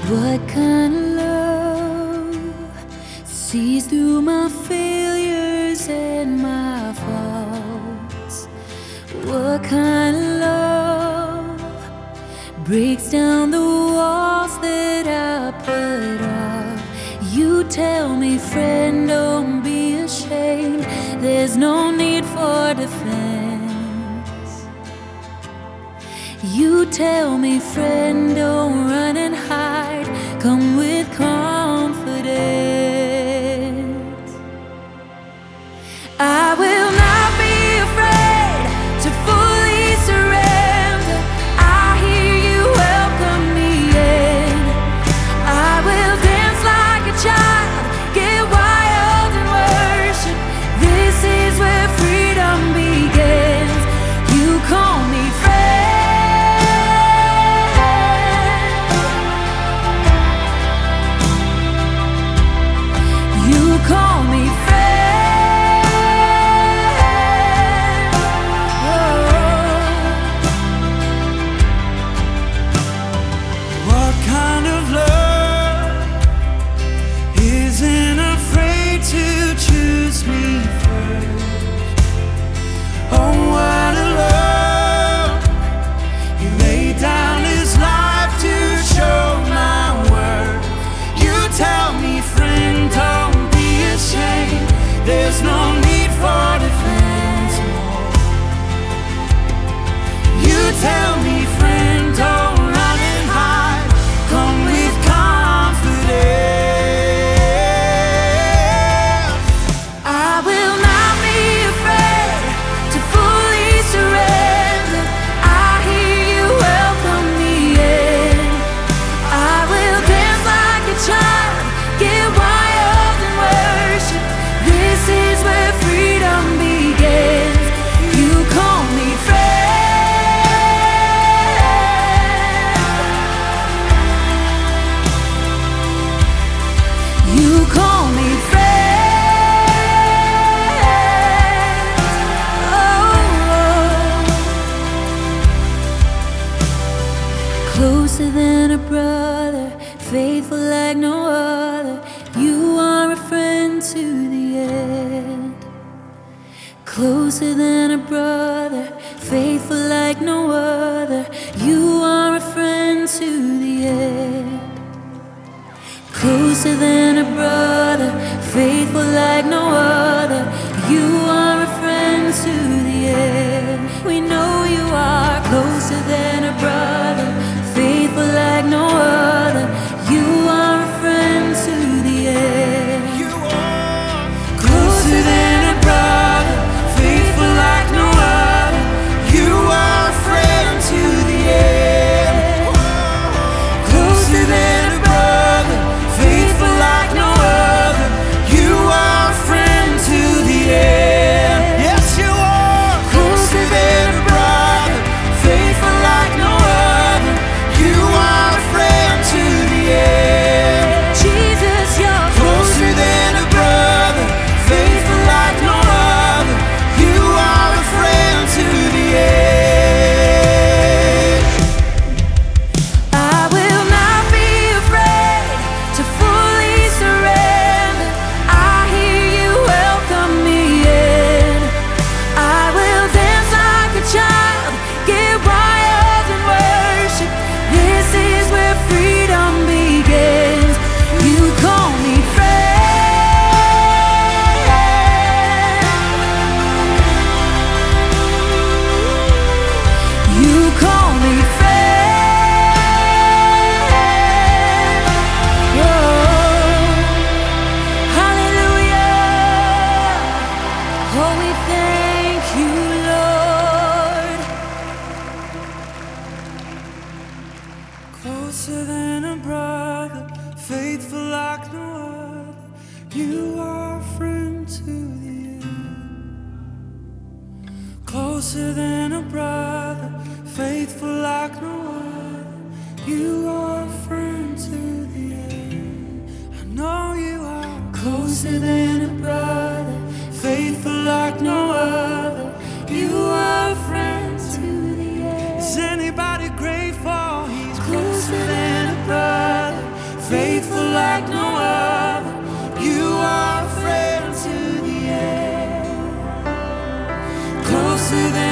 What kind of love sees through my failures and my faults? What kind of love breaks down the walls that I put up? You tell me, friend, don't be ashamed. There's no need for defense. You tell me, friend, don't run and hide. Come with confidence. I will not be afraid to fully surrender. I hear you welcome me in. I will dance like a child, get wild and worship. This is where freedom begins. You call me friend. You call me friend. Oh. What kind of love isn't afraid to choose me first? Oh, what a love! He laid down his life to show my worth. You tell me, friend, don't be ashamed. There's no need for defense. You tell me, friend, don't run and hide. Come with confidence. I will not be afraid to fully surrender. I hear you welcome me in. I will dance like a child, get wild and worship. This is where freedom begins. You call me friend. You call me friend. Oh, closer than a brother, faithful like no other. You are a friend to the end. Closer than a brother, faithful like no other. You are a friend to the end. Closer than a brother, faithful like no other. You are a friend to the end. We know you are closer than a brother, faithful like no other. You are a friend to the end. You are closer than a brother, faithful like no other. You are a friend to the end. Closer than a brother, faithful like no other. You are a friend to the end. Yes, you are closer than a brother, faithful like no other. You are a friend to the end. Jesus, you're Closer than a brother, faithful like no other. You are a friend to the end. I will not be afraid to fully surrender. I hear you welcome me in. I will dance like a child, get wild and worship. This is where freedom begins. You call me friend. You call me friend. Oh, hallelujah. Oh, we thank you, Lord. Closer than a brother, faithful like no other. You are a friend to the end. Closer than a brother, faithful like no other. You are a friend to the end. I know you are closer than a brother, faithful like no other. You are a friend to the end. Is anybody grateful? He's closer than a brother, closer than